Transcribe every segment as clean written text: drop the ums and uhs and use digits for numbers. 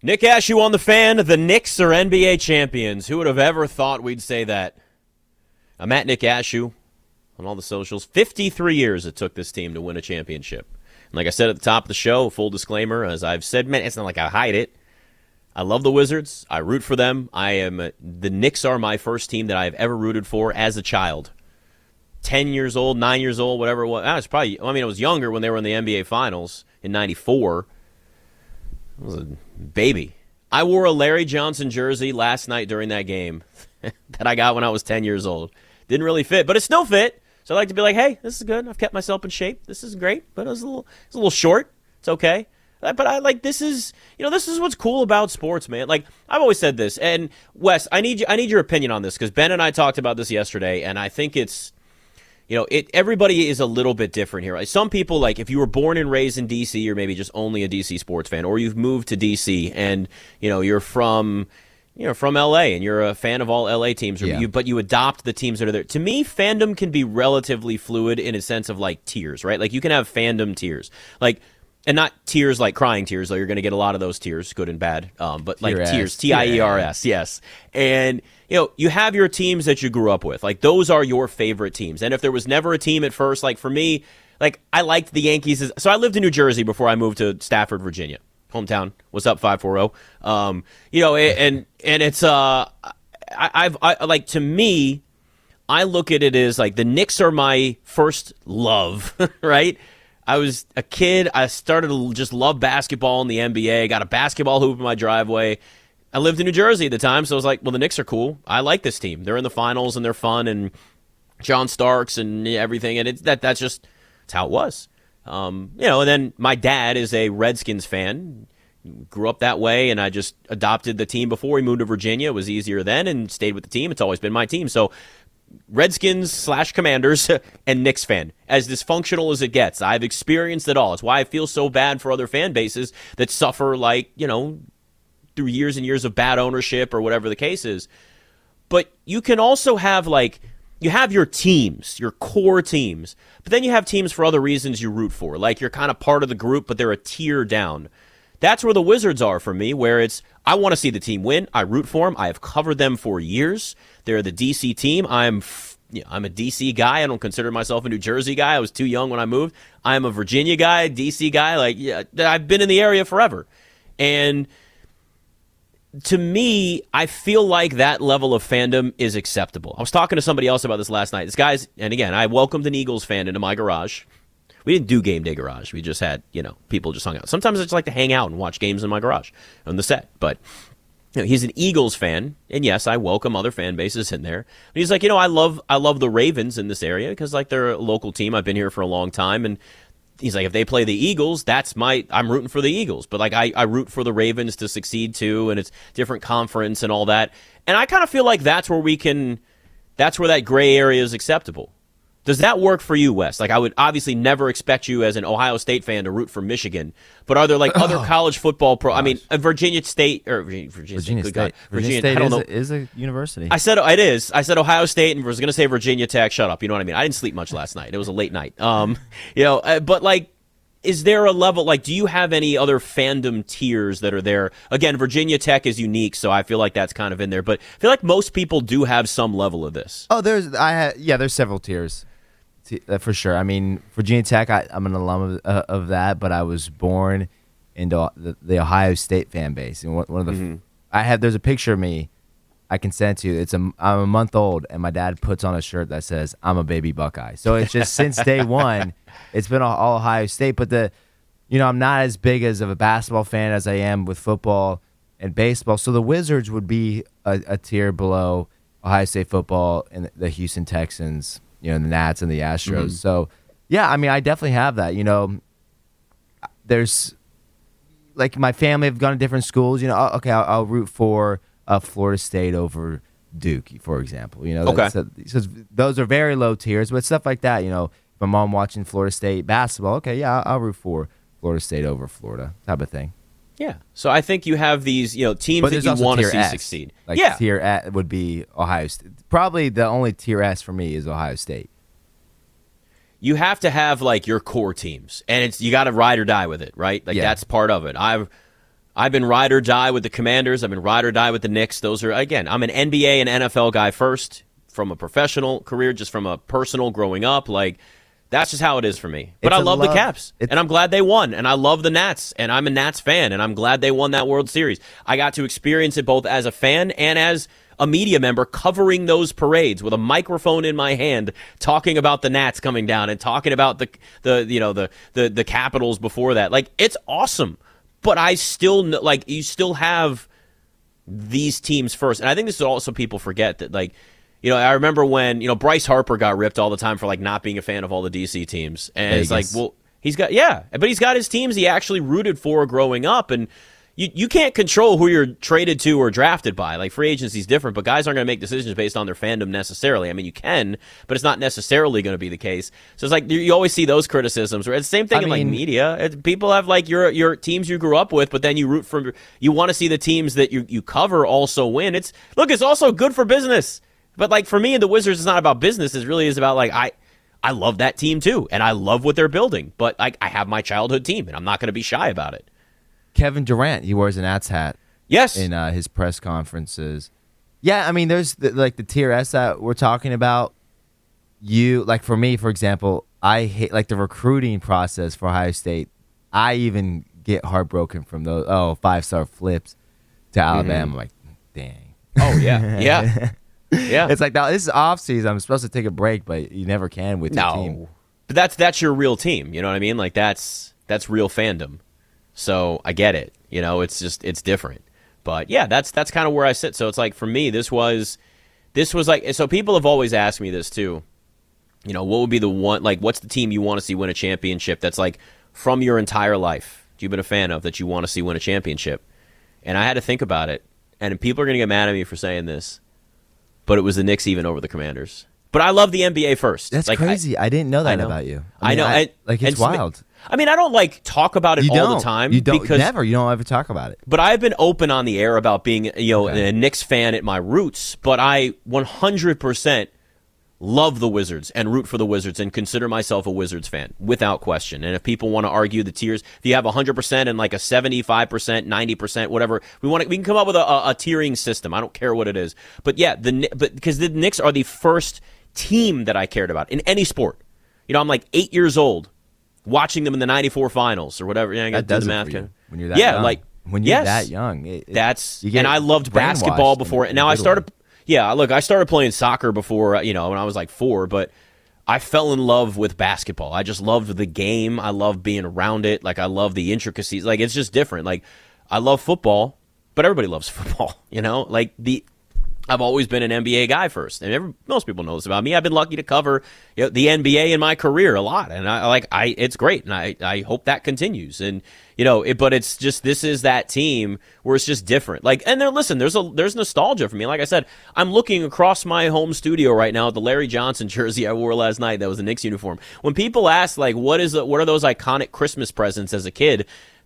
Nick Ashew on the Fan. The Knicks are NBA champions. Who would have ever thought we'd say that? I'm at Nick Ashew on all the socials. 53 years it took this team to win a championship. And like I said at the top of the show, full disclaimer, as I've said, man, it's not like I hide it. I love the Wizards. I root for them. The Knicks are my first team that I've ever rooted for as a child. 10 years old, 9 years old, whatever it was. I was younger when they were in the NBA Finals in 94. I was a baby. I wore a Larry Johnson jersey last night during that game that I got when I was 10 years old. Didn't really fit, but it still fit. So I like to be like, hey, this is good. I've kept myself in shape. This is great, but it's a little short. It's okay. But I like this is what's cool about sports, man. Like I've always said this, and Wes, I need your opinion on this because Ben and I talked about this yesterday, and I think it's. Everybody is a little bit different here. Like some people, like if you were born and raised in D.C., you're maybe just only a D.C. sports fan, or you've moved to D.C. and you're from L.A. and you're a fan of all L.A. teams, but you adopt the teams that are there. To me, fandom can be relatively fluid in a sense of like tiers, right? Like you can have fandom tiers, like. And not tears like crying tears, though you're going to get a lot of those tears, good and bad. But like tiers, T-I-E-R-S, yes. And, you have your teams that you grew up with. Like, those are your favorite teams. And if there was never a team at first, like for me, like I liked the Yankees. So I lived in New Jersey before I moved to Stafford, Virginia. Hometown. What's up, 540? And it's, to me, I look at it as like the Knicks are my first love, right? I was a kid. I started to just love basketball in the NBA. Got a basketball hoop in my driveway. I lived in New Jersey at the time, so I was like, well, the Knicks are cool. I like this team. They're in the finals, and they're fun, and John Starks and everything, and that's how it was. And then my dad is a Redskins fan. Grew up that way, and I just adopted the team before we moved to Virginia. It was easier then and stayed with the team. It's always been my team. So Redskins/Commanders and Knicks fan, as dysfunctional as it gets. I've experienced it all. It's why I feel so bad for other fan bases that suffer through years and years of bad ownership or whatever the case is. But you can also have you have your teams, your core teams, but then you have teams for other reasons you root for. Like you're kind of part of the group, but they're a tier down. That's where the Wizards are for me, where it's, I want to see the team win. I root for them. I have covered them for years. They're the D.C. team. I'm a D.C. guy. I don't consider myself a New Jersey guy. I was too young when I moved. I'm a Virginia guy, D.C. guy. I've been in the area forever. And to me, I feel like that level of fandom is acceptable. I was talking to somebody else about this last night. And again, I welcomed an Eagles fan into my garage. We didn't do game day garage. We just had, people just hung out. Sometimes I just like to hang out and watch games in my garage on the set. But he's an Eagles fan, and yes, I welcome other fan bases in there. But he's like, I love the Ravens in this area because they're a local team. I've been here for a long time, and he's like, if they play the Eagles, I'm rooting for the Eagles. But I root for the Ravens to succeed too, and it's different conference and all that. And I kind of feel like that's where that gray area is acceptable. Does that work for you, Wes? I would obviously never expect you as an Ohio State fan to root for Michigan, but are there other college football Virginia State or Virginia State? Virginia State is a university. I said it is. I said Ohio State and was going to say Virginia Tech. Shut up. You know what I mean? I didn't sleep much last night. It was a late night. But is there a level, do you have any other fandom tiers that are there? Again, Virginia Tech is unique, so I feel like that's kind of in there, but I feel like most people do have some level of this. Oh, there's several tiers. For sure. I mean, Virginia Tech, I'm an alum of that, but I was born into the Ohio State fan base. And one of the there's a picture of me I can send to you. I'm a month old, and my dad puts on a shirt that says, I'm a baby Buckeye. So it's just since day one, it's been all Ohio State. But I'm not as big of a basketball fan as I am with football and baseball. So the Wizards would be a tier below Ohio State football and the Houston Texans, the Nats and the Astros. Mm-hmm. So, yeah, I mean, I definitely have that. There's my family have gone to different schools. Okay, I'll root for Florida State over Duke, for example. Okay. So those are very low tiers, but stuff like that. If my mom watching Florida State basketball, okay, yeah, I'll root for Florida State over Florida, type of thing. Yeah. So I think you have these, teams that you want to see succeed. Tier S would be Ohio State. Probably the only tier S for me is Ohio State. You have to have your core teams, and you got to ride or die with it, right? That's part of it. I've been ride or die with the Commanders. I've been ride or die with the Knicks. Those are, again, I'm an NBA and NFL guy first from a professional career, just from a personal growing up. Like, that's just how it is for me. But I love the Caps, and I'm glad they won. And I love the Nats, and I'm a Nats fan, and I'm glad they won that World Series. I got to experience it both as a fan and as a media member covering those parades with a microphone in my hand, talking about the Nats coming down and talking about the Capitals before that. Like, it's awesome. But I still, like, you still have these teams first. And I think this is also people forget that, like, I remember when, Bryce Harper got ripped all the time for, like, not being a fan of all the DC teams. And Vegas. It's like, well, but he's got his teams he actually rooted for growing up. And you can't control who you're traded to or drafted by. Like, free agency is different, but guys aren't going to make decisions based on their fandom necessarily. I mean, you can, but it's not necessarily going to be the case. So it's like you always see those criticisms. Right? It's the same thing like media. People have, like, your teams you grew up with, but then you want to see the teams that you cover also win. It's also good for business. But, like, for me and the Wizards, it's not about business. It really is about, like, I love that team too, and I love what they're building. But, like, I have my childhood team, and I'm not going to be shy about it. Kevin Durant, he wears an Nats hat. Yes. In his press conferences. Yeah, I mean, there's the tier S that we're talking about. Like, for me, for example, I hate, like, the recruiting process for Ohio State. I even get heartbroken from those 5-star flips to Alabama. Mm-hmm. Like, dang. Oh yeah, yeah, yeah. It's like, now this is off season. I'm supposed to take a break, but you never can with your team. But that's your real team. You know what I mean? Like, that's real fandom. So I get it. It's different. But yeah, that's kind of where I sit. So it's like, for me, this was like, so people have always asked me this too. What would be the one, like, what's the team you want to see win a championship that's, like, from your entire life you've been a fan of that you want to see win a championship? And I had to think about it. And people are going to get mad at me for saying this, but it was the Knicks even over the Commanders. But I love the NBA first. That's, like, crazy. I didn't know that about you. I know. It's wild. I mean, I don't, like, talk about it all the time. You don't ever talk about it. But I've been open on the air about being, a Knicks fan at my roots. But I 100% love the Wizards and root for the Wizards and consider myself a Wizards fan without question. And if people want to argue the tiers, if you have 100% and like a 75%, 90%, whatever, we can come up with a tiering system. I don't care what it is. But yeah, because the Knicks are the first team that I cared about in any sport. I'm like 8 years old, watching them in the '94 finals or whatever. Yeah, I got to do the math. When you're that young. Like when you're that young, and I loved basketball before. And now I started. Yeah, look, I started playing soccer before, when I was like 4, but I fell in love with basketball. I just loved the game. I love being around it. Like, I love the intricacies. Like, it's just different. Like, I love football, but everybody loves football, Like, I've always been an NBA guy first, and most people know this about me. I've been lucky to cover the NBA in my career a lot, and it's great, and I hope that continues. And but it's just, this is that team where it's just different. Like, and there's nostalgia for me. Like I said, I'm looking across my home studio right now at the Larry Johnson jersey I wore last night. That was a Knicks uniform. When people ask, like, what are those iconic Christmas presents as a kid?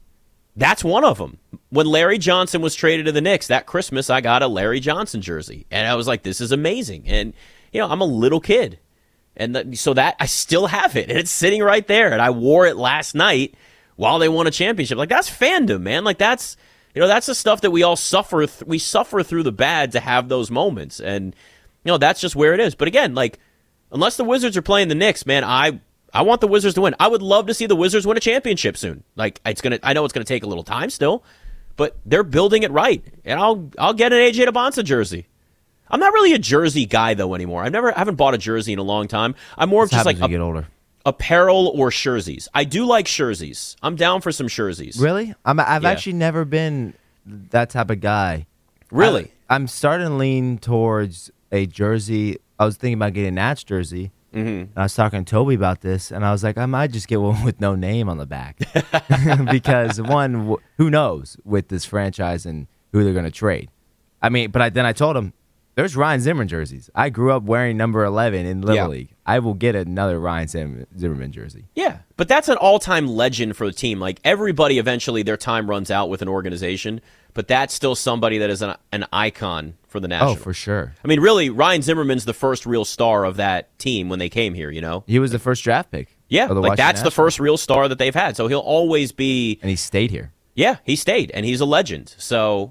That's one of them. When Larry Johnson was traded to the Knicks, that Christmas I got a Larry Johnson jersey. And I was like, this is amazing. And, I'm a little kid. And so that I still have it. And it's sitting right there. And I wore it last night while they won a championship. Like, that's fandom, man. Like, that's the stuff that we all suffer. We suffer through the bad to have those moments. And, that's just where it is. But again, like, unless the Wizards are playing the Knicks, man, I want the Wizards to win. I would love to see the Wizards win a championship soon. Like, I know it's gonna take a little time still, but they're building it right. And I'll get an AJ DeBonsa jersey. I'm not really a jersey guy though anymore. I haven't bought a jersey in a long time. I'm more of just like get older. Apparel or jerseys. I do like jerseys. I'm down for some jerseys. Really? I've actually never been that type of guy. Really? I'm starting to lean towards a jersey. I was thinking about getting a Nats jersey. Mm-hmm. And I was talking to Toby about this, and I was like, I might just get one with no name on the back. Because, one, who knows with this franchise and who they're going to trade. I mean, but then I told him, there's Ryan Zimmerman jerseys. I grew up wearing number 11 in Little League. I will get another Ryan Zimmerman jersey. Yeah, but that's an all-time legend for the team. Like, everybody eventually, their time runs out with an organization, but that's still somebody that is an icon for the Nationals. Oh, for sure. I mean, really, Ryan Zimmerman's the first real star of that team when they came here, He was the first draft pick. Yeah, like, that's the first real star that they've had, so he'll always be... And he stayed here. Yeah, he stayed, and he's a legend. So,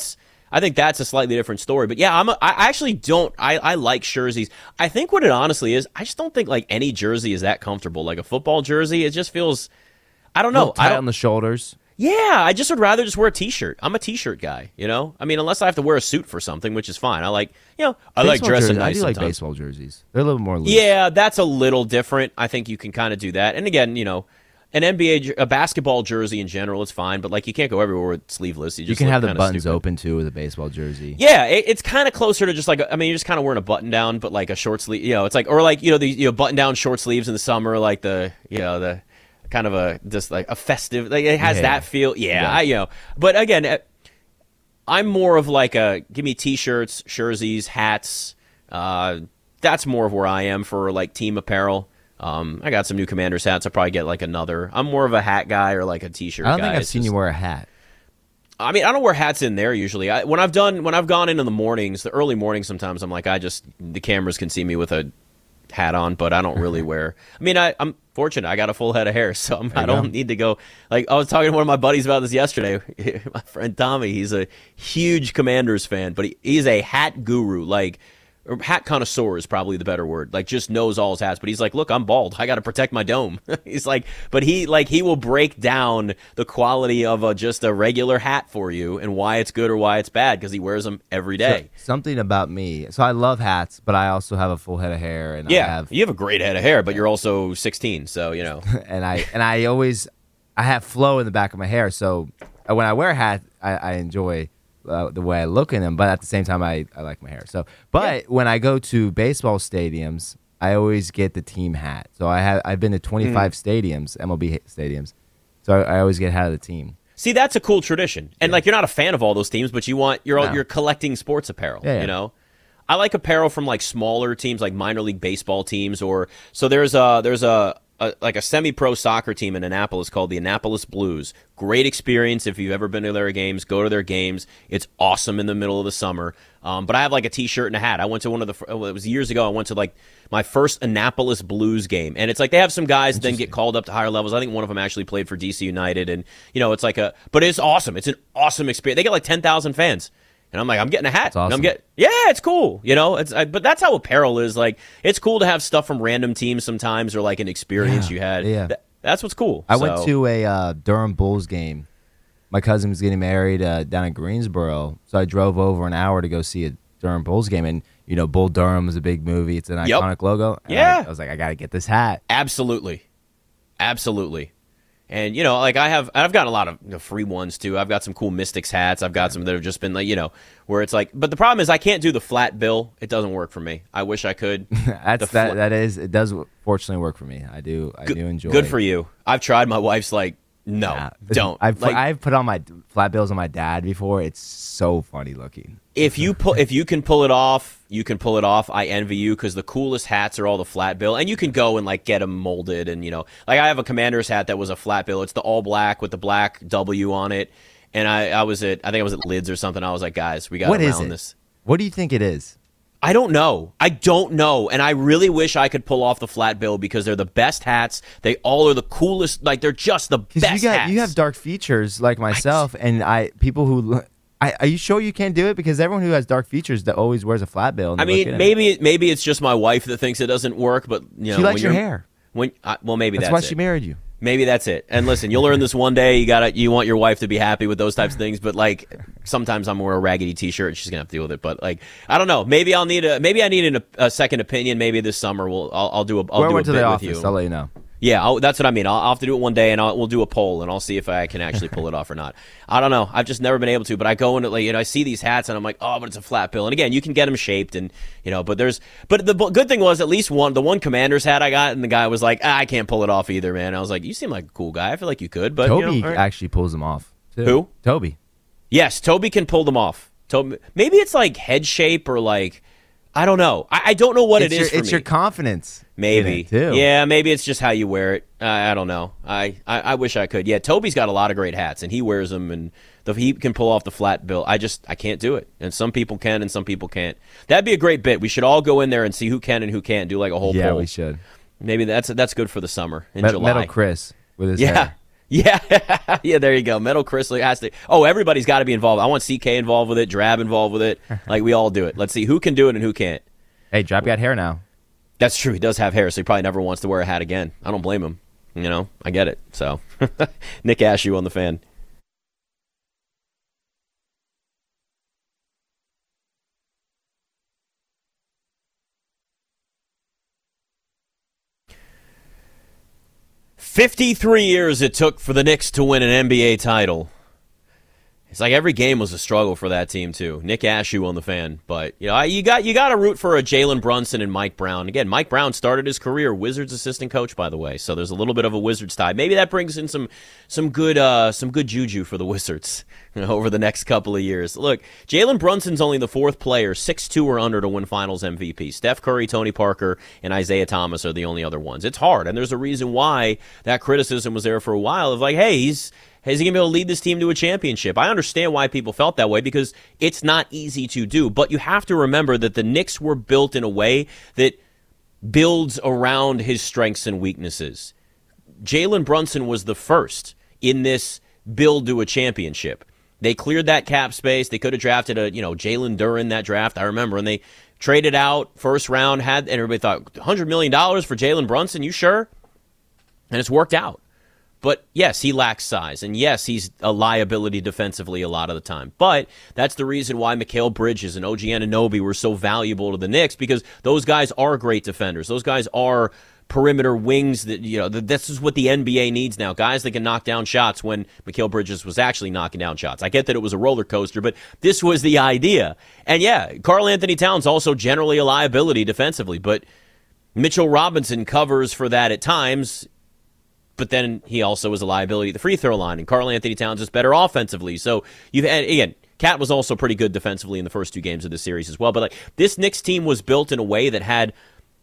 I think that's a slightly different story. But yeah, I actually don't. I like jerseys. I think what it honestly is, I just don't think like any jersey is that comfortable. Like a football jersey, it just feels. I don't know. Tight on the shoulders. Yeah, I just would rather just wear a T-shirt. I'm a T-shirt guy. I mean, unless I have to wear a suit for something, which is fine. I like like dressing nice. I do sometimes. like baseball jerseys. They're a little more loose. Yeah, that's a little different. I think you can kind of do that. And again, an NBA, a basketball jersey in general is fine, but like you can't go everywhere with sleeveless. You can have the buttons open too with a baseball jersey. Yeah, it's kind of closer to just like you're just kind of wearing a button down, but like a short sleeve. It's like the button down short sleeves in the summer, like the kind of a festive. Like it has that feel. Yeah, but again, I'm more of like give me T-shirts, jerseys, hats. That's more of where I am for like team apparel. I got some new Commanders hats. I'll probably get like another. I'm more of a hat guy or like a T-shirt guy. I don't think I've seen you wear a hat. I mean, I don't wear hats in there usually. When I've gone in the mornings, the early mornings, sometimes I'm like, the cameras can see me with a hat on, but I don't really wear. I mean, I'm fortunate. I got a full head of hair, so I don't need to go. Like I was talking to one of my buddies about this yesterday. My friend Tommy, he's a huge Commanders fan, but he's a hat guru. Or hat connoisseur is probably the better word. Like, just knows all his hats. But he's like, look, I'm bald. I got to protect my dome. He's like, but he will break down the quality of just a regular hat for you and why it's good or why it's bad because he wears them every day. So, something about me. So I love hats, but I also have a full head of hair. And you have a great head of hair, but you're also 16, so and I have flow in the back of my hair. So when I wear a hat, I enjoy the way I look in them, but at the same time, I like my hair. So, when I go to baseball stadiums, I always get the team hat. So I've been to 25 stadiums, MLB stadiums. So I always get hat of the team. See, that's a cool tradition, and like you're not a fan of all those teams, but you're collecting sports apparel. Yeah. I like apparel from like smaller teams, like minor league baseball teams, so there's a semi-pro soccer team in Annapolis called the Annapolis Blues. Great experience if you've ever been to their games. Go to their games. It's awesome in the middle of the summer. But I have like a T-shirt and a hat. I went to it was years ago. I went to like my first Annapolis Blues game, and it's like they have some guys that then get called up to higher levels. I think one of them actually played for DC United, and it's but it's awesome. It's an awesome experience. They get like 10,000 fans. And I'm like, I'm getting a hat. That's awesome. And it's cool. But that's how apparel is. Like, it's cool to have stuff from random teams sometimes, or like an experience you had. Yeah. That's what's cool. I went to a Durham Bulls game. My cousin was getting married down in Greensboro, so I drove over an hour to go see a Durham Bulls game. And Bull Durham is a big movie. It's an iconic logo. And I was like, I got to get this hat. Absolutely. And I've gotten a lot of free ones too. I've got some cool Mystics hats. I've got some that have just been like where it's like. But the problem is I can't do the flat bill. It doesn't work for me. I wish I could. It does fortunately work for me. I do enjoy. Good for you. I've tried. My wife's like, no, don't. I've put on my flat bills on my dad before. It's so funny looking. If you can pull it off, you can pull it off. I envy you because the coolest hats are all the flat bill, and you can go and like get them molded. And I have a Commander's hat that was a flat bill. It's the all black with the black W on it. And I think I was at Lids or something. I was like, guys, we got to round this. What do you think it is? I don't know. And I really wish I could pull off the flat bill because they're the best hats. They all are the coolest. Like, they're just the best hats. You have dark features like myself, are you sure you can't do it? Because everyone who has dark features that always wears a flat bill. I mean, maybe it's just my wife that thinks it doesn't work, but she likes your hair. Maybe that's why she married you. Maybe that's it. And listen, you'll learn this one day. You want your wife to be happy with those types of things, but like sometimes I'm wearing a raggedy T-shirt and she's gonna have to deal with it. But like I don't know. Maybe I need a second opinion. Maybe this summer I'll do a bit with you. I'll let you know. Yeah, that's what I mean. I'll have to do it one day, and we'll do a poll, and I'll see if I can actually pull it off or not. I don't know. I've just never been able to, but I go into I see these hats, and I'm like, oh, but it's a flat bill. And again, you can get them shaped, and but the good thing was at least the one Commander's hat I got, and the guy was like, I can't pull it off either, man. I was like, you seem like a cool guy. I feel like you could, but Toby actually pulls them off. Too. Who? Toby. Yes, Toby can pull them off. Maybe it's like head shape or like. I don't know. I don't know what it is for me. It's your confidence. Maybe. Too. Yeah, maybe it's just how you wear it. I don't know. I wish I could. Yeah, Toby's got a lot of great hats, and he wears them, and he can pull off the flat bill. I can't do it. And some people can, and some people can't. That'd be a great bit. We should all go in there and see who can and who can't. Do like a whole poll. Yeah, we should. Maybe that's good for the summer in July. Metal Chris with his hair. Yeah, yeah, there you go. Metal Crystal has to. Oh, everybody's got to be involved. I want CK involved with it, Drab involved with it. Like, we all do it. Let's see who can do it and who can't. Hey, Drab got hair now. That's true. He does have hair, so he probably never wants to wear a hat again. I don't blame him. I get it. So, Nick Ashew on the Fan. "53 years it took for the Knicks to win an NBA title." It's like every game was a struggle for that team too. Nick Ashew on the Fan, but you got to root for a Jalen Brunson and Mike Brown. Again, Mike Brown started his career Wizards assistant coach, by the way, so there's a little bit of a Wizards tie. Maybe that brings in some good juju for the Wizards over the next couple of years. Look, Jalen Brunson's only the fourth player 6'2" or under to win Finals MVP. Steph Curry, Tony Parker, and Isaiah Thomas are the only other ones. It's hard, and there's a reason why that criticism was there for a while of like, hey, is he going to be able to lead this team to a championship? I understand why people felt that way because it's not easy to do. But you have to remember that the Knicks were built in a way that builds around his strengths and weaknesses. Jalen Brunson was the first in this build to a championship. They cleared that cap space. They could have drafted Jalen Duren that draft. I remember, and they traded out first round, and everybody thought $100 million for Jalen Brunson. You sure? And it's worked out. But yes, he lacks size, and yes, he's a liability defensively a lot of the time. But that's the reason why Mikal Bridges and OG Anunoby were so valuable to the Knicks, because those guys are great defenders. Those guys are perimeter wings that, this is what the NBA needs now. Guys that can knock down shots when Mikal Bridges was actually knocking down shots. I get that it was a roller coaster, but this was the idea. And yeah, Karl Anthony Towns also generally a liability defensively, but Mitchell Robinson covers for that at times. But then he also is a liability at the free throw line, and Karl Anthony Towns is better offensively. So you've had, again, Cat was also pretty good defensively in the first two games of the series as well. But like, this Knicks team was built in a way that had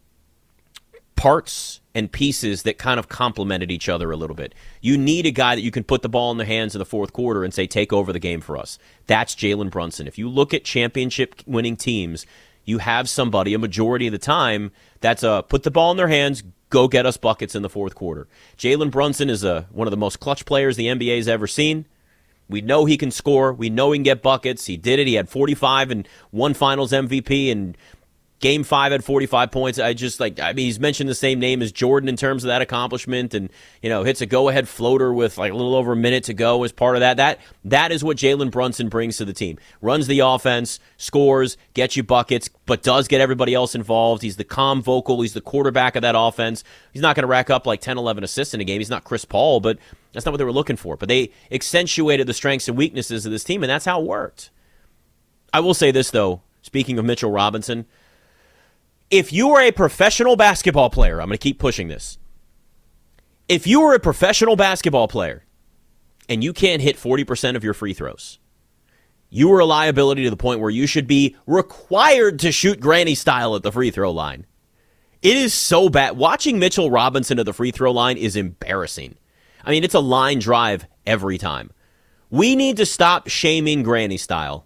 parts and pieces that kind of complemented each other a little bit. You need a guy that you can put the ball in the hands in the fourth quarter and say, take over the game for us. That's Jalen Brunson. If you look at championship-winning teams, you have somebody, a majority of the time, that's put the ball in their hands, go get us buckets in the fourth quarter. Jalen Brunson is one of the most clutch players the NBA's ever seen. We know he can score. We know he can get buckets. He did it. He had 45 and won Finals MVP, and Game 5 had 45 points. He's mentioned the same name as Jordan in terms of that accomplishment, and, hits a go-ahead floater with like a little over a minute to go as part of that. That is what Jalen Brunson brings to the team. Runs the offense, scores, gets you buckets, but does get everybody else involved. He's the calm vocal. He's the quarterback of that offense. He's not going to rack up like 10, 11 assists in a game. He's not Chris Paul, but that's not what they were looking for. But they accentuated the strengths and weaknesses of this team, and that's how it worked. I will say this, though, speaking of Mitchell Robinson, if you were a professional basketball player, I'm going to keep pushing this. If you were a professional basketball player and you can't hit 40% of your free throws, you are a liability to the point where you should be required to shoot granny style at the free throw line. It is so bad. Watching Mitchell Robinson at the free throw line is embarrassing. I mean, it's a line drive every time. We need to stop shaming granny style.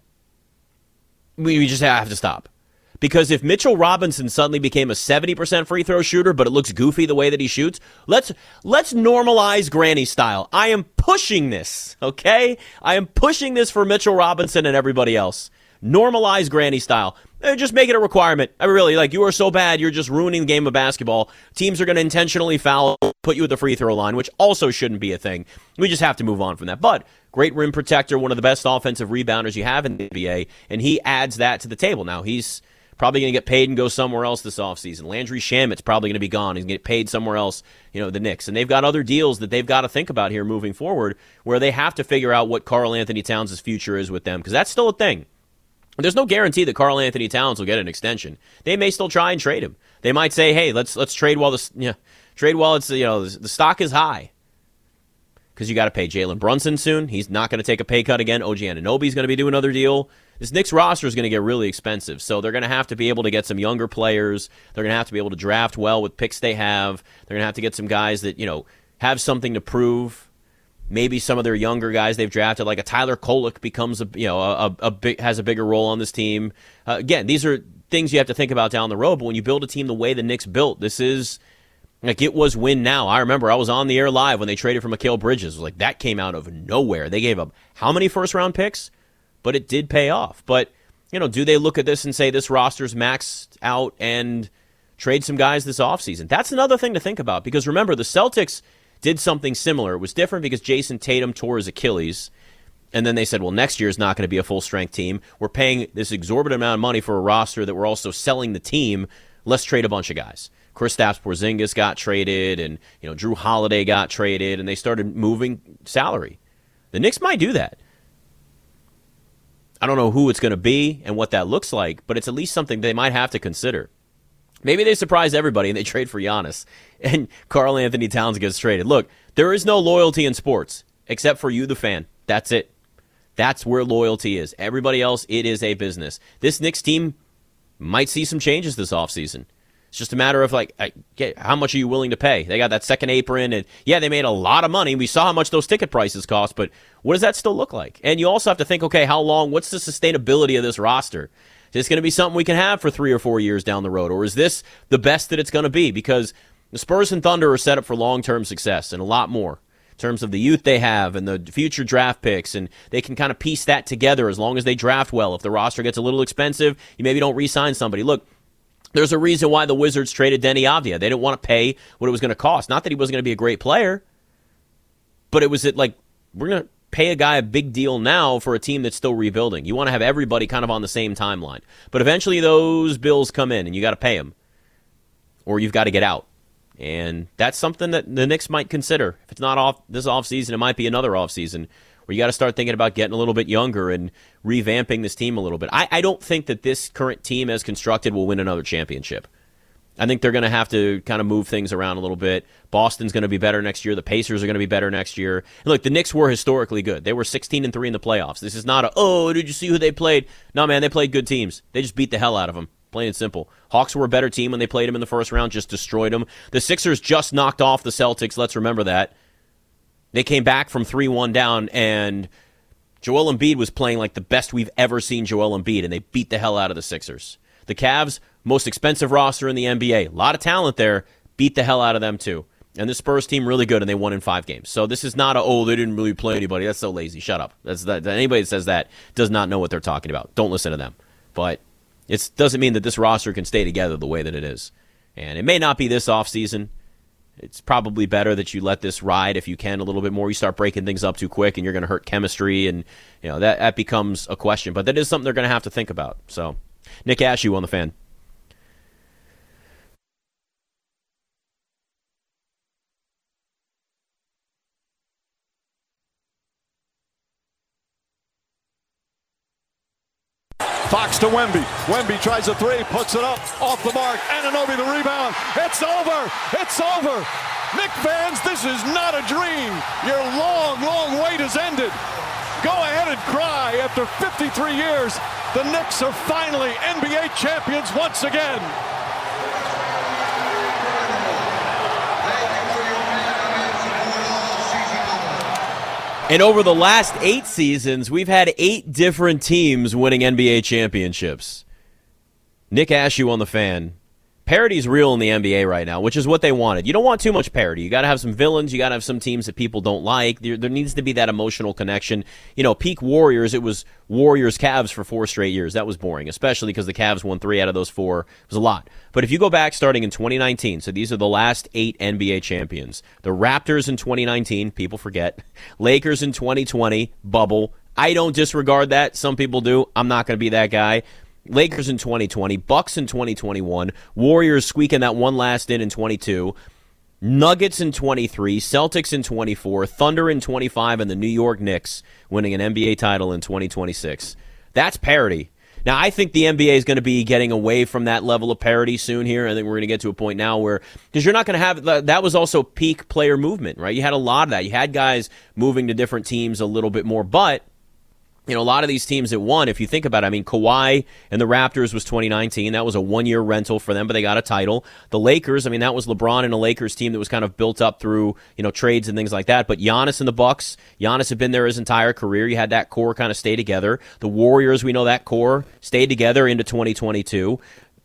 We just have to stop. Because if Mitchell Robinson suddenly became a 70% free throw shooter, but it looks goofy the way that he shoots, let's normalize granny style. I am pushing this, okay? I am pushing this for Mitchell Robinson and everybody else. Normalize granny style. Just make it a requirement. I really, you are so bad, you're just ruining the game of basketball. Teams are going to intentionally foul, put you at the free throw line, which also shouldn't be a thing. We just have to move on from that. But great rim protector, one of the best offensive rebounders you have in the NBA, and he adds that to the table. Now, he's probably going to get paid and go somewhere else this offseason. Landry Shamit's probably going to be gone. He's going to get paid somewhere else, the Knicks. And they've got other deals that they've got to think about here moving forward, where they have to figure out what Karl Anthony Towns' future is with them, because that's still a thing. There's no guarantee that Karl Anthony Towns will get an extension. They may still try and trade him. They might say, hey, let's trade while it's the stock is high. Because you got to pay Jalen Brunson soon. He's not going to take a pay cut again. OG Anunoby's going to be doing another deal. This Knicks roster is going to get really expensive, so they're going to have to be able to get some younger players. They're going to have to be able to draft well with picks they have. They're going to have to get some guys that, have something to prove. Maybe some of their younger guys they've drafted, like a Tyler Kolek, becomes has a bigger role on this team. Again, these are things you have to think about down the road, but when you build a team the way the Knicks built, this is Like, it was win now. I remember I was on the air live when they traded for Mikal Bridges. It was like, that came out of nowhere. They gave up how many first-round picks? But it did pay off. But, do they look at this and say this roster's maxed out and trade some guys this offseason? That's another thing to think about, because remember, the Celtics did something similar. It was different because Jason Tatum tore his Achilles, and then they said, well, next year is not going to be a full-strength team. We're paying this exorbitant amount of money for a roster that we're also selling the team. Let's trade a bunch of guys. Kristaps Porzingis got traded, and Drew Holiday got traded, and they started moving salary. The Knicks might do that. I don't know who it's going to be and what that looks like, but it's at least something they might have to consider. Maybe they surprise everybody and they trade for Giannis, and Karl Anthony Towns gets traded. Look, there is no loyalty in sports except for you, the fan. That's it. That's where loyalty is. Everybody else, it is a business. This Knicks team might see some changes this offseason. It's just a matter of, how much are you willing to pay? They got that second apron, and, yeah, they made a lot of money. We saw how much those ticket prices cost, but what does that still look like? And you also have to think, okay, how long? What's the sustainability of this roster? Is this going to be something we can have for 3 or 4 years down the road, or is this the best that it's going to be? Because the Spurs and Thunder are set up for long-term success and a lot more in terms of the youth they have and the future draft picks, and they can kind of piece that together as long as they draft well. If the roster gets a little expensive, you maybe don't re-sign somebody. Look, there's a reason why the Wizards traded Denny Avdia. They didn't want to pay what it was going to cost. Not that he wasn't going to be a great player, but it was we're going to pay a guy a big deal now for a team that's still rebuilding. You want to have everybody kind of on the same timeline. But eventually those bills come in, and you got to pay them, or you've got to get out. And that's something that the Knicks might consider. If it's not off this offseason, it might be another offseason where you got to start thinking about getting a little bit younger and revamping this team a little bit. I don't think that this current team as constructed will win another championship. I think they're going to have to kind of move things around a little bit. Boston's going to be better next year. The Pacers are going to be better next year. And look, the Knicks were historically good. They were 16-3 in the playoffs. This is not did you see who they played? No, man, they played good teams. They just beat the hell out of them. Plain and simple. Hawks were a better team when they played them in the first round, just destroyed them. The Sixers just knocked off the Celtics. Let's remember that. They came back from 3-1 down, and Joel Embiid was playing like the best we've ever seen Joel Embiid, and they beat the hell out of the Sixers. The Cavs, most expensive roster in the NBA. A lot of talent there. Beat the hell out of them, too. And the Spurs team really good, and they won in 5 games. So this is not they didn't really play anybody. That's so lazy. Shut up. Anybody that says that does not know what they're talking about. Don't listen to them. But it doesn't mean that this roster can stay together the way that it is. And it may not be this offseason. It's probably better that you let this ride if you can a little bit more. You start breaking things up too quick, and you're going to hurt chemistry, and that becomes a question. But that is something they're going to have to think about. So, Nick Ashew on the Fan. Fox to Wemby. Wemby tries a three, puts it up, off the mark. Anunoby the rebound. It's over. It's over. Knicks fans, this is not a dream. Your long, long wait has ended. Go ahead and cry. After 53 years, the Knicks are finally NBA champions once again. And over the last 8 seasons, we've had 8 different teams winning NBA championships. Nick Ashew on the Fan. Parity's real in the NBA right now, which is what they wanted. You don't want too much parity. You got to have some villains. You got to have some teams that people don't like. There needs to be that emotional connection. Peak Warriors, it was Warriors-Cavs for 4 straight years. That was boring, especially because the Cavs won 3 out of those 4. It was a lot. But if you go back starting in 2019, so these are the last 8 NBA champions. The Raptors in 2019, people forget. Lakers in 2020, bubble. I don't disregard that. Some people do. I'm not going to be that guy. Lakers in 2020, Bucks in 2021, Warriors squeaking that one last in 22, Nuggets in 23, Celtics in 24, Thunder in 25, and the New York Knicks winning an NBA title in 2026. That's parity. Now, I think the NBA is going to be getting away from that level of parity soon here. I think we're going to get to a point now where, because you're not going to have, that was also peak player movement, right? You had a lot of that. You had guys moving to different teams a little bit more, but a lot of these teams that won, if you think about it, Kawhi and the Raptors was 2019. That was a 1-year rental for them, but they got a title. The Lakers, that was LeBron and a Lakers team that was kind of built up through, trades and things like that. But Giannis and the Bucks, Giannis had been there his entire career. You had that core kind of stay together. The Warriors, we know that core stayed together into 2022.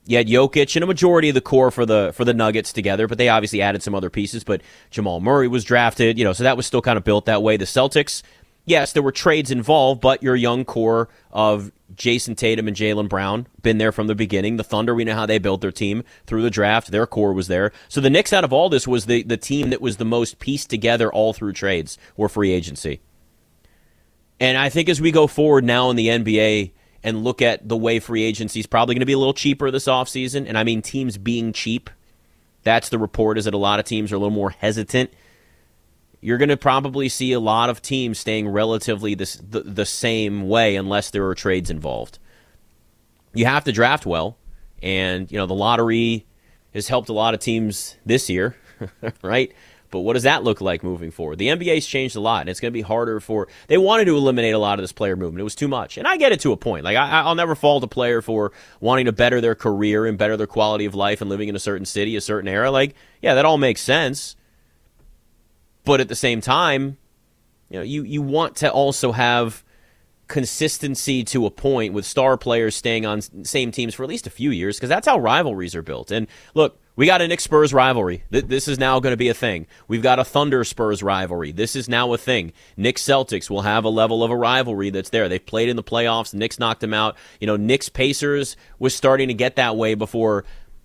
You had Jokic and a majority of the core for the Nuggets together, but they obviously added some other pieces. But Jamal Murray was drafted, so that was still kind of built that way. The Celtics, yes, there were trades involved, but your young core of Jason Tatum and Jaylen Brown, been there from the beginning. The Thunder, we know how they built their team through the draft. Their core was there. So the Knicks, out of all this, was the team that was the most pieced together all through trades or free agency. And I think as we go forward now in the NBA and look at the way free agency is probably going to be a little cheaper this offseason, and I mean teams being cheap, that's the report, is that a lot of teams are a little more hesitant. You're going to probably see a lot of teams staying relatively the same way unless there are trades involved. You have to draft well, and the lottery has helped a lot of teams this year, right? But what does that look like moving forward? The NBA's changed a lot, and it's going to be harder they wanted to eliminate a lot of this player movement. It was too much, and I get it to a point. Like I'll never fault a player for wanting to better their career and better their quality of life and living in a certain city, a certain era. Like, yeah, that all makes sense. But at the same time, you want to also have consistency to a point with star players staying on same teams for at least a few years, because that's how rivalries are built. And look, we got a Knicks-Spurs rivalry. This is now going to be a thing. We've got a Thunder-Spurs rivalry. This is now a thing. Knicks-Celtics will have a level of a rivalry that's there. They've played in the playoffs. The Knicks knocked them out. Knicks-Pacers was starting to get that way before,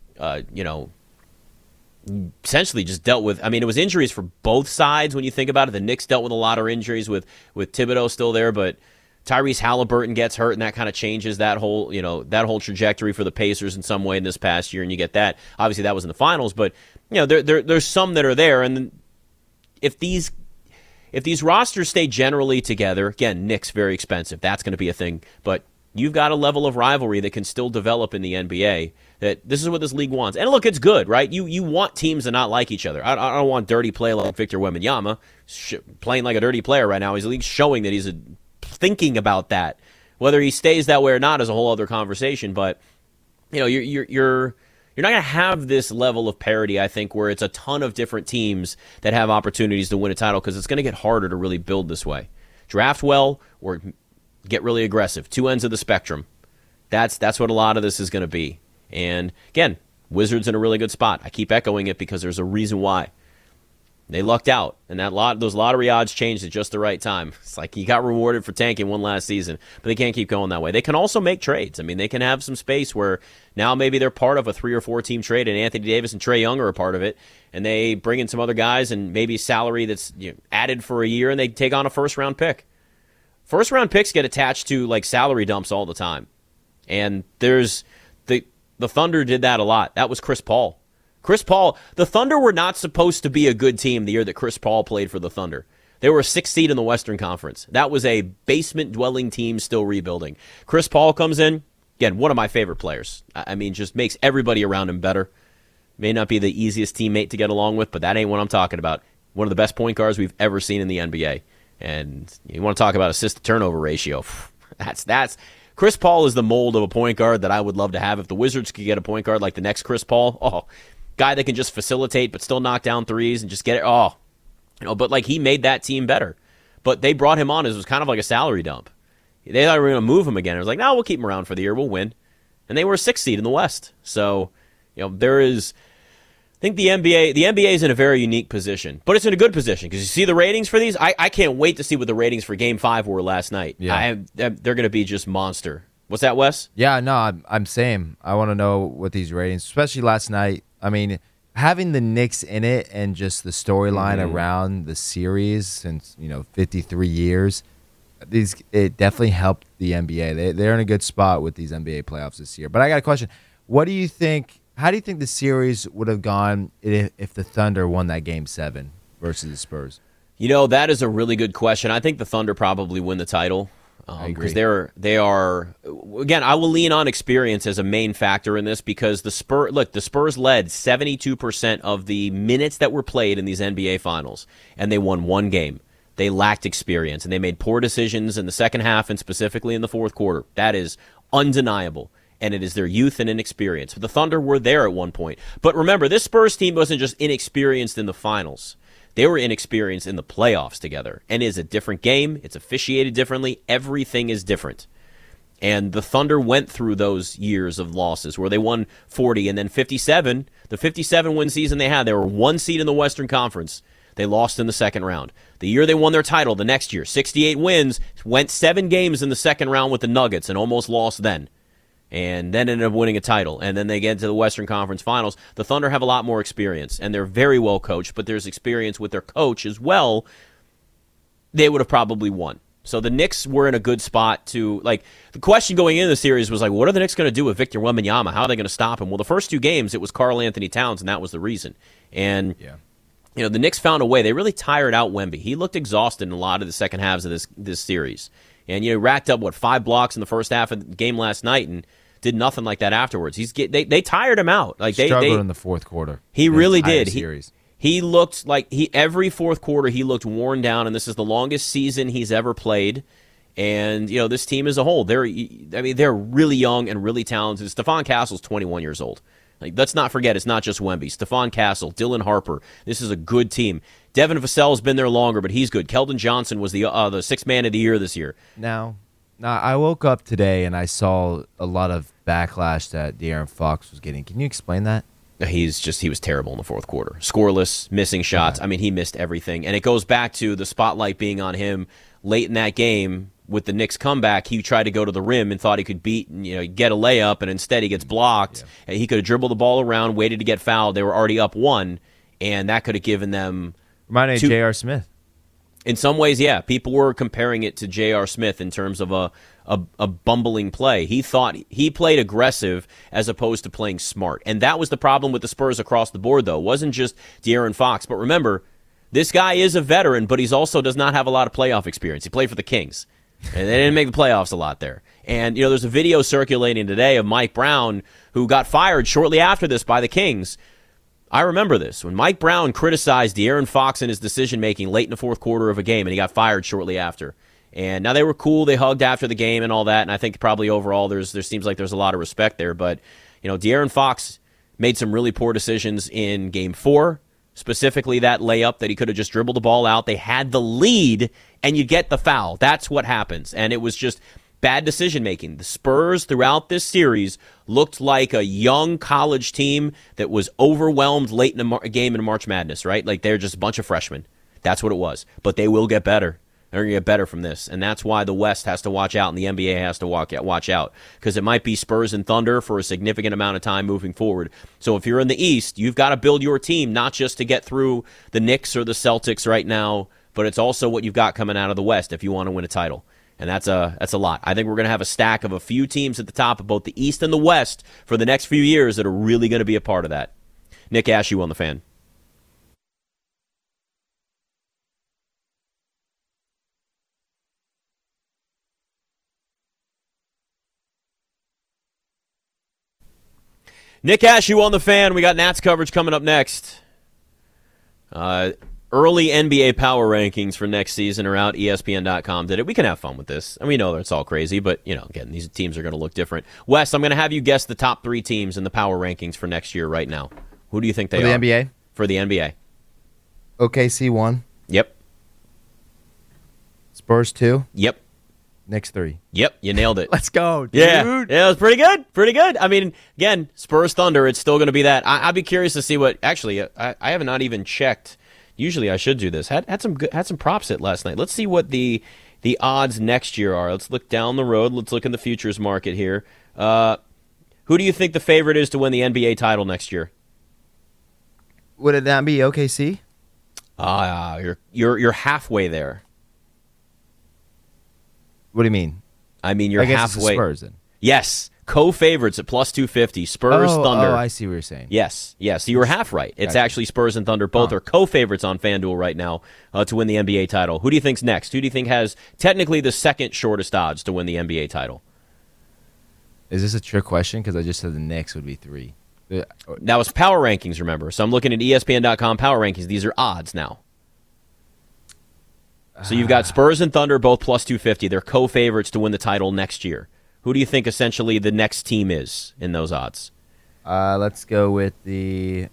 essentially just dealt with, it was injuries for both sides when you think about it. The Knicks dealt with a lot of injuries with Thibodeau still there, but Tyrese Halliburton gets hurt, and that kind of changes that whole trajectory for the Pacers in some way in this past year, and you get that. Obviously, that was in the finals, but there's some that are there, and if these rosters stay generally together, again, Knicks very expensive. That's going to be a thing, but you've got a level of rivalry that can still develop in the NBA. That this is what this league wants. And look, it's good, right? You want teams to not like each other. I don't want dirty play like Victor Wembanyama playing like a dirty player right now. He's at least showing that he's thinking about that. Whether he stays that way or not is a whole other conversation. But you're not going to have this level of parity, I think, where it's a ton of different teams that have opportunities to win a title, because it's going to get harder to really build this way. Draft well or get really aggressive. Two ends of the spectrum. That's what a lot of this is going to be. And again, Wizards in a really good spot. I keep echoing it because there's a reason why. They lucked out, and those lottery odds changed at just the right time. It's like you got rewarded for tanking one last season, but they can't keep going that way. They can also make trades. They can have some space where now maybe they're part of a 3 or 4 team trade, and Anthony Davis and Trae Young are a part of it, and they bring in some other guys and maybe salary that's added for a year, and they take on a first-round pick. First-round picks get attached to like salary dumps all the time, and there's the Thunder did that a lot. That was Chris Paul. The Thunder were not supposed to be a good team the year that Chris Paul played for the Thunder. They were a 6th seed in the Western Conference. That was a basement-dwelling team still rebuilding. Chris Paul comes in, again, one of my favorite players. Just makes everybody around him better. May not be the easiest teammate to get along with, but that ain't what I'm talking about. One of the best point guards we've ever seen in the NBA. And you want to talk about assist-to-turnover ratio. That's Chris Paul is the mold of a point guard that I would love to have. If the Wizards could get a point guard like the next Chris Paul, guy that can just facilitate but still knock down threes and just get it. But like he made that team better. But they brought him on as it was kind of like a salary dump. They thought we were going to move him again. It was like, no, we'll keep him around for the year. We'll win. And they were a 6th seed in the West. So, there is. I think the NBA is in a very unique position, but it's in a good position because you see the ratings for these. I can't wait to see what the ratings for Game 5 were last night. Yeah. They're going to be just monster. What's that, Wes? Yeah, no, I'm same. I want to know what these ratings, especially last night. Having the Knicks in it and just the storyline around the series since 53 years, it definitely helped the NBA. They're in a good spot with these NBA playoffs this year. But I got a question. What do you think? How do you think the series would have gone if the Thunder won that Game 7 versus the Spurs? That is a really good question. I think the Thunder probably win the title. I agree. Because they are, again, I will lean on experience as a main factor in this because the Spurs led 72% of the minutes that were played in these NBA finals, and they won one game. They lacked experience, and they made poor decisions in the second half and specifically in the fourth quarter. That is undeniable. And it is their youth and inexperience. The Thunder were there at one point. But remember, this Spurs team wasn't just inexperienced in the finals. They were inexperienced in the playoffs together. And it is a different game. It's officiated differently. Everything is different. And the Thunder went through those years of losses where they won 40 and then 57. The 57-win season they had, they were 1 seed in the Western Conference. They lost in the second round. The year they won their title, the next year, 68 wins, went 7 games in the second round with the Nuggets and almost lost then. And then ended up winning a title. And then they get into the Western Conference Finals. The Thunder have a lot more experience, and they're very well coached, but there's experience with their coach as well. They would have probably won. So the Knicks were in a good spot to, like, the question going into the series was, like, what are the Knicks going to do with Victor Wembanyama? How are they going to stop him? Well, the first 2 games, it was Karl Anthony Towns, and that was the reason. And, you know, the Knicks found a way. They really tired out Wemby. He looked exhausted in a lot of the second halves of this series. And, you know, racked up, 5 blocks in the first half of the game last night and did nothing like that afterwards. They tired him out. Like they struggled in the fourth quarter. He really did. Series. He looked like every fourth quarter he looked worn down, and this is the longest season he's ever played. And you know, this team as a whole, they're really young and really talented. Stephon Castle's 21 years old. Like, let's not forget, it's not just Wemby. Stephon Castle, Dylan Harper. This is a good team. Devin Vassell's been there longer, but he's good. Keldon Johnson was the 6th man of the year this year. Now, I woke up today and I saw a lot of backlash that De'Aaron Fox was getting. Can you explain that? He was terrible in the fourth quarter. Scoreless, missing shots. I mean, he missed everything. And it goes back to the spotlight being on him late in that game with the Knicks comeback. He tried to go to the rim and thought he could get a layup, and instead he gets blocked. Yeah. And he could have dribbled the ball around, waited to get fouled. They were already up 1, and that could have given them... Reminded me of J.R. Smith. In some ways, yeah. People were comparing it to J.R. Smith in terms of a bumbling play. He thought he played aggressive as opposed to playing smart. And that was the problem with the Spurs across the board, though. It wasn't just De'Aaron Fox. But remember, this guy is a veteran, but he also does not have a lot of playoff experience. He played for the Kings, and they didn't make the playoffs a lot there. And, you know, there's a video circulating today of Mike Brown, who got fired shortly after this by the Kings. I remember this, when Mike Brown criticized De'Aaron Fox and his decision-making late in the fourth quarter of a game, and he got fired shortly after. And now they were cool. They hugged after the game and all that, and I think probably overall there seems like there's a lot of respect there. But, you know, De'Aaron Fox made some really poor decisions in Game 4, specifically that layup that he could have just dribbled the ball out. They had the lead, and you get the foul. That's what happens. And it was just bad decision-making. The Spurs throughout this series looked like a young college team that was overwhelmed late in a game in March Madness, right? Like they're just a bunch of freshmen. That's what it was. But they will get better. They're going to get better from this. And that's why the West has to watch out and the NBA has to watch out. Because it might be Spurs and Thunder for a significant amount of time moving forward. So if you're in the East, you've got to build your team, not just to get through the Knicks or the Celtics right now, but it's also what you've got coming out of the West if you want to win a title. And that's a lot. I think we're going to have a stack of a few teams at the top of both the East and the West for the next few years that are really going to be a part of that. Nick Ashew on The Fan. Nick Ashew on The Fan. We got Nats coverage coming up next. Early NBA power rankings for next season are out. ESPN.com did it. We can have fun with this. And we know that it's all crazy, but, you know, again, these teams are going to look different. Wes, I'm going to have you guess the top 3 teams in the power rankings for next year right now. Who do you think they are? For the NBA? For the NBA. OKC 1. Yep. Spurs 2. Yep. Knicks 3. Yep, you nailed it. Let's go, dude. Yeah, it was pretty good. Pretty good. I mean, again, Spurs Thunder, it's still going to be that. I'd be curious to see what, actually, I have not even checked. Usually I should do this. Had some props hit last night. Let's see what the odds next year are. Let's look down the road. Let's look in the futures market here. Who do you think the favorite is to win the NBA title next year? Would it not be OKC? You're halfway there. What do you mean? I mean, you're I guess halfway. It's the Spurs then. Yes. Co-favorites at plus 250. Spurs, Thunder. Oh, I see what you're saying. Yes. So you were half right. It's Gotcha. actually Spurs and Thunder. Both are co-favorites on FanDuel right now to win the NBA title. Who do you think's next? Who do you think has technically the second shortest odds to win the NBA title? Is this a trick question? Because I just said the Knicks would be 3. That was power rankings, remember. So I'm looking at ESPN.com power rankings. These are odds now. So you've got Spurs and Thunder both plus 250. They're co-favorites to win the title next year. Who do you think essentially the next team is in those odds? Let's go with the...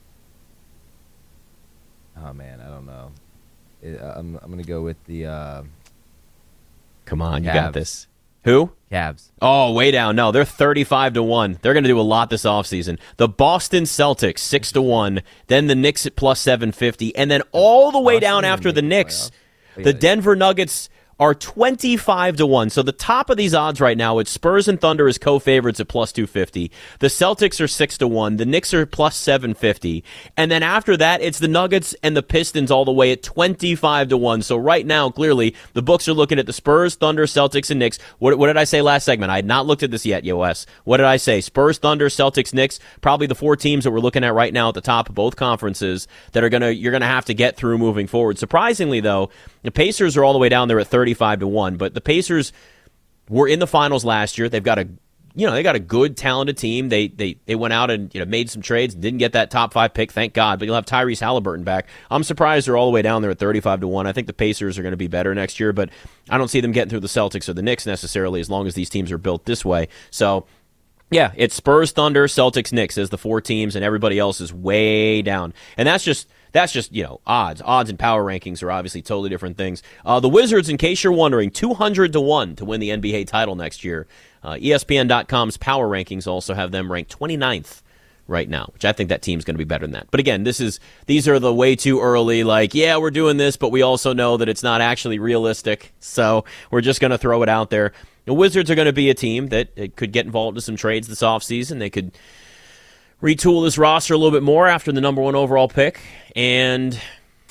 Oh, man, I don't know. I'm going to go with the... Come on, you Cavs. got this. Who? Cavs. Oh, way down. No, they're 35-1. They're going to do a lot this offseason. The Boston Celtics 6-1, then the Knicks at plus 750, and then all the way down after the Knicks, the Denver Nuggets are 25-1. So the top of these odds right now, it's Spurs and Thunder as co-favorites at plus 250. The Celtics are 6-1. The Knicks are plus 750. And then after that, it's the Nuggets and the Pistons all the way at 25-1. So right now, clearly, the books are looking at the Spurs, Thunder, Celtics, and Knicks. What did I say last segment? I had not looked at this yet, Wes. What did I say? Spurs, Thunder, Celtics, Knicks, probably the 4 teams that we're looking at right now at the top of both conferences that you're gonna have to get through moving forward. Surprisingly, though, the Pacers are all the way down there at 35-1, but the Pacers were in the finals last year. They've got a good, talented team. They went out and made some trades, didn't get that top 5 pick, thank God. But you'll have Tyrese Halliburton back. I'm surprised they're all the way down there at 35-1. I think the Pacers are going to be better next year, but I don't see them getting through the Celtics or the Knicks necessarily as long as these teams are built this way. So yeah, it's Spurs, Thunder, Celtics, Knicks as the 4 teams, and everybody else is way down. And that's just odds. Odds and power rankings are obviously totally different things. The Wizards, in case you're wondering, 200-1 to win the NBA title next year. ESPN.com's power rankings also have them ranked 29th right now, which I think that team's going to be better than that. But again, these are the way too early, like, yeah, we're doing this, but we also know that it's not actually realistic, so we're just going to throw it out there. The Wizards are going to be a team that could get involved in some trades this offseason. They could retool this roster a little bit more after the number 1 overall pick, and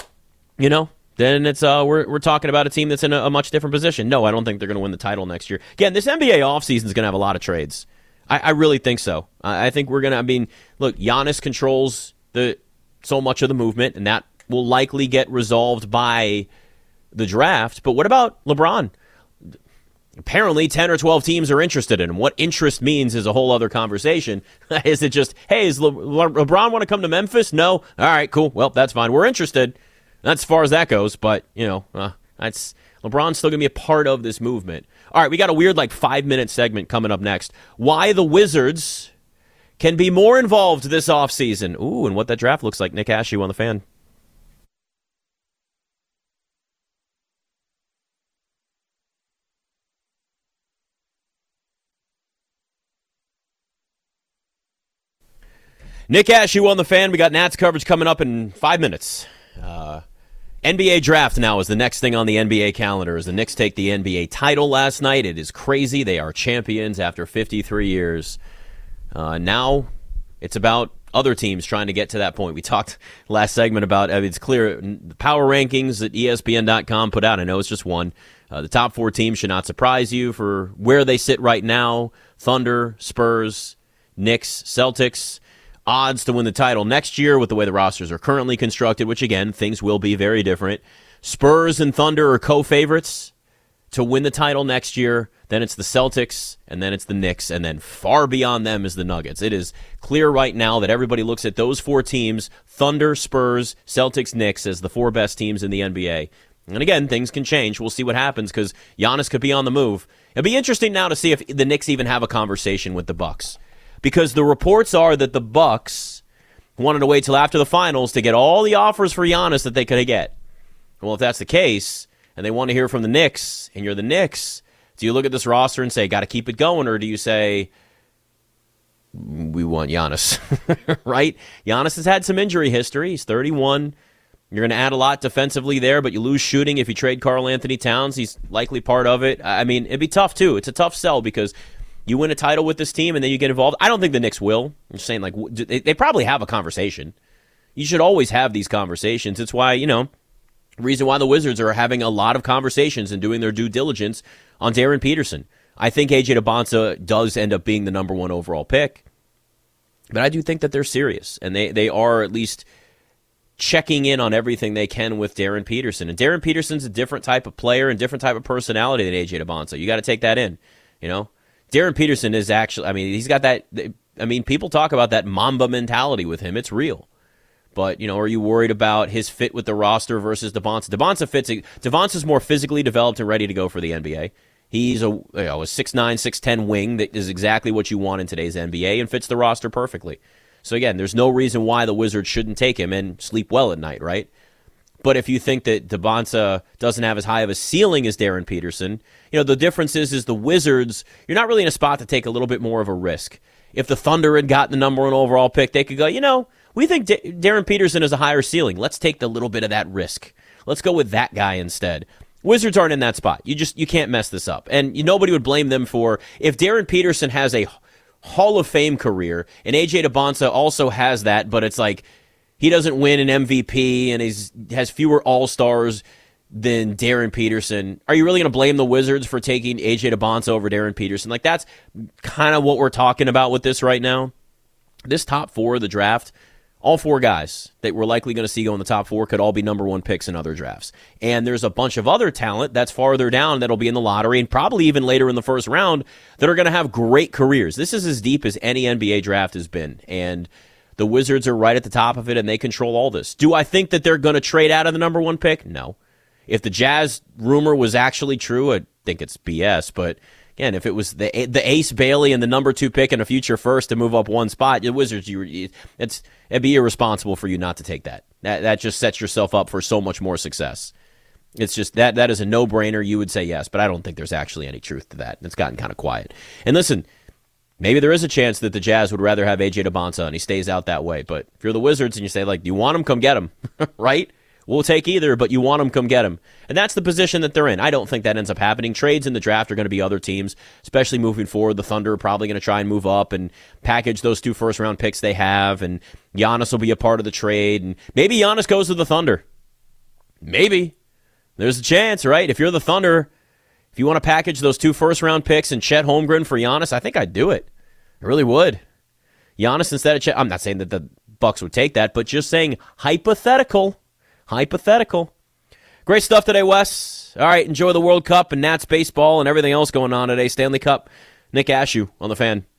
then it's we're talking about a team that's in a much different position. No, I don't think they're going to win the title next year. Again, this NBA offseason is going to have a lot of trades. I really think so. I think we're going to, look, Giannis controls so much of the movement, and that will likely get resolved by the draft. But what about LeBron? Apparently 10 or 12 teams are interested in him. What interest means is a whole other conversation. Is it just, hey, does LeBron want to come to Memphis? No? All right, cool. Well, that's fine. We're interested. That's as far as that goes, but, that's LeBron's still going to be a part of this movement. All right, we got a weird 5-minute segment coming up next. Why the Wizards can be more involved this offseason. Ooh, and what that draft looks like. Nick Ashew on The Fan. Nick Ashew on The Fan. We got Nats coverage coming up in 5 minutes. NBA draft now is the next thing on the NBA calendar as the Knicks take the NBA title last night. It is crazy. They are champions after 53 years. Now it's about other teams trying to get to that point. We talked last segment about, it's clear, the power rankings that ESPN.com put out. I know it's just one. The top 4 teams should not surprise you for where they sit right now. Thunder, Spurs, Knicks, Celtics. Odds to win the title next year with the way the rosters are currently constructed, which, again, things will be very different. Spurs and Thunder are co-favorites to win the title next year. Then it's the Celtics, and then it's the Knicks, and then far beyond them is the Nuggets. It is clear right now that everybody looks at those 4 teams, Thunder, Spurs, Celtics, Knicks, as the 4 best teams in the NBA. And again, things can change. We'll see what happens because Giannis could be on the move. It'll be interesting now to see if the Knicks even have a conversation with the Bucks. Because the reports are that the Bucks wanted to wait till after the finals to get all the offers for Giannis that they could get. Well, if that's the case, and they want to hear from the Knicks, and you're the Knicks, do you look at this roster and say, got to keep it going, or do you say, we want Giannis, right? Giannis has had some injury history. He's 31. You're going to add a lot defensively there, but you lose shooting if you trade Karl Anthony Towns. He's likely part of it. It'd be tough, too. It's a tough sell because you win a title with this team and then you get involved. I don't think the Knicks will. I'm just saying, they probably have a conversation. You should always have these conversations. It's why, reason why the Wizards are having a lot of conversations and doing their due diligence on Darren Peterson. I think AJ DeBonsa does end up being the number 1 overall pick. But I do think that they're serious, and they are at least checking in on everything they can with Darren Peterson. And Darren Peterson's a different type of player and different type of personality than AJ DeBonsa. You got to take that in, Darren Peterson is actually, he's got that, people talk about that Mamba mentality with him. It's real. But, are you worried about his fit with the roster versus DeBonsa? DeBonsa's more physically developed and ready to go for the NBA. He's a 6'9", 6'10" wing that is exactly what you want in today's NBA and fits the roster perfectly. So, again, there's no reason why the Wizards shouldn't take him and sleep well at night, right? But if you think that Bonsa doesn't have as high of a ceiling as Darren Peterson, the difference is the Wizards, you're not really in a spot to take a little bit more of a risk. If the Thunder had gotten the number 1 overall pick, they could go, we think Darren Peterson has a higher ceiling. Let's take the little bit of that risk. Let's go with that guy instead. Wizards aren't in that spot. You can't mess this up. And nobody would blame them for, if Darren Peterson has a Hall of Fame career, and AJ DeBonsa also has that, but it's like, he doesn't win an MVP and has fewer All-Stars than Darren Peterson. Are you really going to blame the Wizards for taking AJ DeBonsa over Darren Peterson? Like, that's kind of what we're talking about with this right now. This top 4 of the draft, all 4 guys that we're likely going to see go in the top 4 could all be number 1 picks in other drafts. And there's a bunch of other talent that's farther down that'll be in the lottery and probably even later in the first round that are going to have great careers. This is as deep as any NBA draft has been. And the Wizards are right at the top of it, and they control all this. Do I think that they're going to trade out of the number 1 pick? No. If the Jazz rumor was actually true, I think it's BS. But, again, if it was the Ace Bailey and the number 2 pick and a future first to move up 1 spot, the Wizards, it'd be irresponsible for you not to take that. That just sets yourself up for so much more success. It's just that is a no-brainer. You would say yes, but I don't think there's actually any truth to that. It's gotten kind of quiet. And listen, maybe there is a chance that the Jazz would rather have AJ DeBonsa and he stays out that way. But if you're the Wizards and you say, do you want him? Come get him, right? We'll take either, but you want him, come get him. And that's the position that they're in. I don't think that ends up happening. Trades in the draft are going to be other teams, especially moving forward. The Thunder are probably going to try and move up and package those 2 first-round picks they have, and Giannis will be a part of the trade. And maybe Giannis goes to the Thunder. Maybe. There's a chance, right? If you're the Thunder, if you want to package those 2 first-round picks and Chet Holmgren for Giannis, I think I'd do it. I really would. Giannis instead of Chet. I'm not saying that the Bucks would take that, but just saying hypothetical. Hypothetical. Great stuff today, Wes. All right, enjoy the World Cup and Nats baseball and everything else going on today. Stanley Cup. Nick Ashew on The Fan.